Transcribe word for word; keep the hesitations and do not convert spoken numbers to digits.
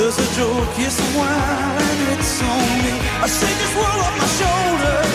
just a joke, yes, a while, and it's on me. I shake this world off my shoulders.